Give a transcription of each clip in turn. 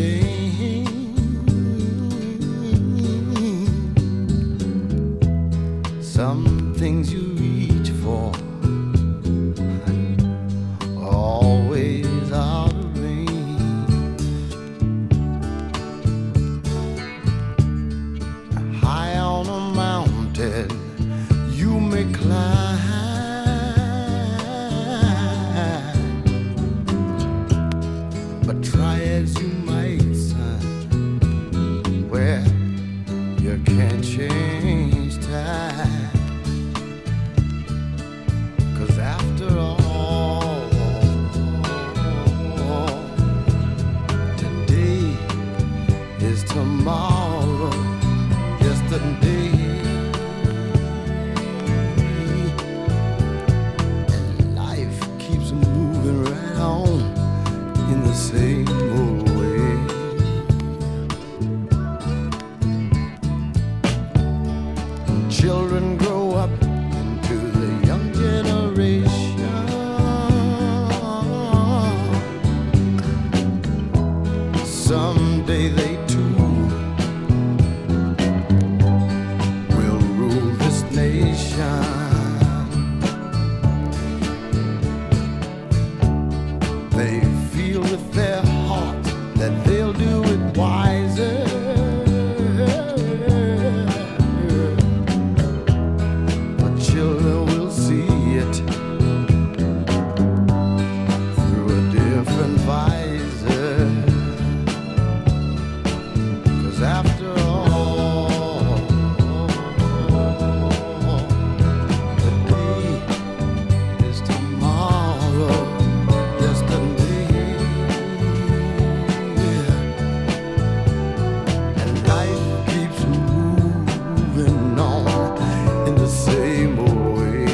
change. Some things you reach for always out of range. High on a mountain you may climb, but try as you might, son, well, you can't change time. 'Cause after all, today is tomorrow, yesterday. And life keeps moving right on in the same old way. Children grow up into the young generation. Someday they too will rule this nation. They feel with their heart that they'll do it wiser. But children will see it through a different visor. 'Cause after all, the day is tomorrow, yesterday. And life keeps moving on in the same old way.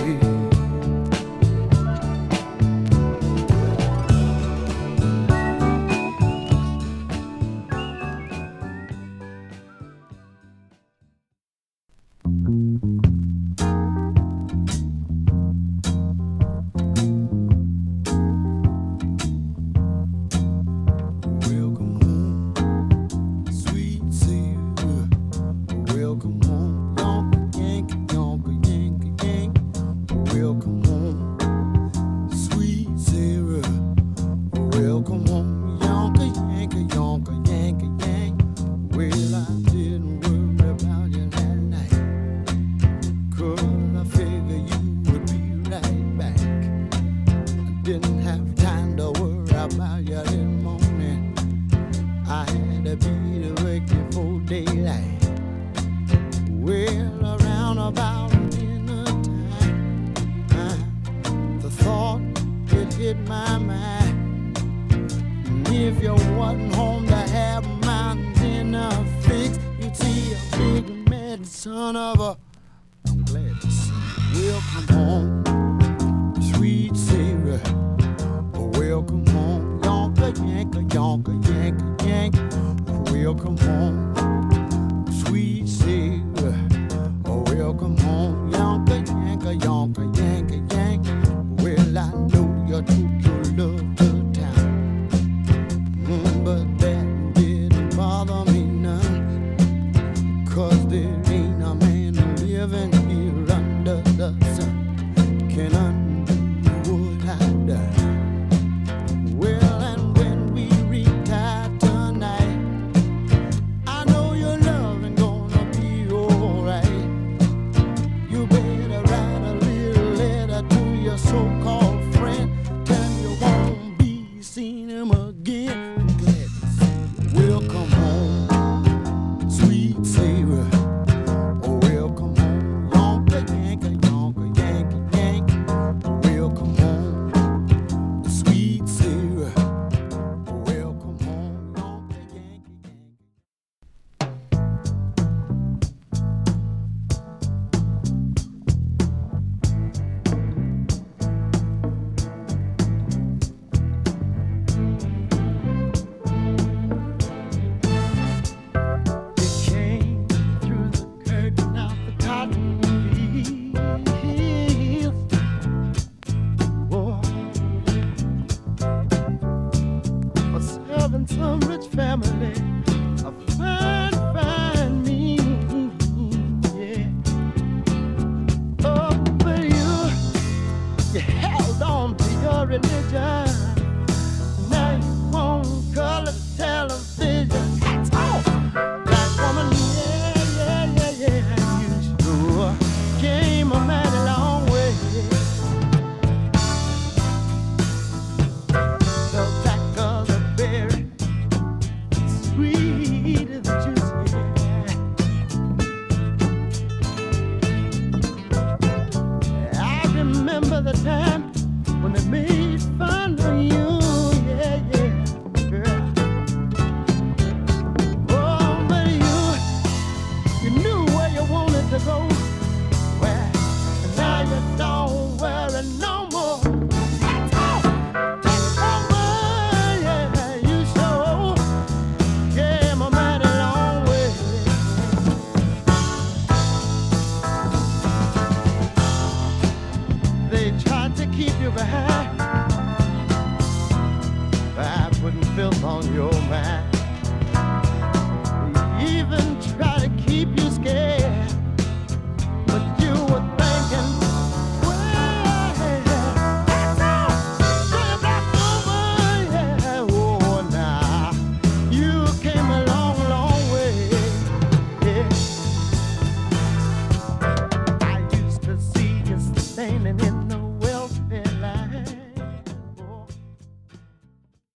Welcome home, sweet Sarah. Welcome home, Yonka Yank, Yonka Yank Yank. Welcome home, sweet Sarah. Welcome home, Yonka Yank, Yonka Yank Yank. Well, I didn't worry about you that night, 'cause I figured you would be right back. I didn't have time to worry about you this morning. I had to be to work before daylight. Well, around about dinner time, the thought it hit my mind. And if you wasn't home to have my dinner fix, you'd see a big mad son of a. I'm glad to see you. Welcome home, sweet Sarah. Welcome home, Yonka Yanka, Yonka Yanka Yank. Welcome home, sweet Sarah. Welcome home, Yonka Yanka, Yonka Yanka Yank. Well, I know you took your love to town, but that didn't bother me none. 'Cause there ain't a man living here under the sun can undo what I done. Well, and when we retire tonight, I know your love ain't gonna be alright. You better write a little letter to your so-called friend. Tell him you won't be seeing him again. I'm glad to see you. Welcome home, sweet Sarah. rich family, a fine, fine me. Yeah. Oh, but you held on to your religion. Now you want color television. That's all. Black woman, yeah. You sure came a mighty long way. The black girls are very sweet as the juice, yeah. I remember the time when they made fun of you, yeah, girl. Oh, but you knew where you wanted to go, where now you don't worry no more. That's all. That's all, yeah, you sure came a mighty long way. They tried to keep you behind by putting filth on your mind.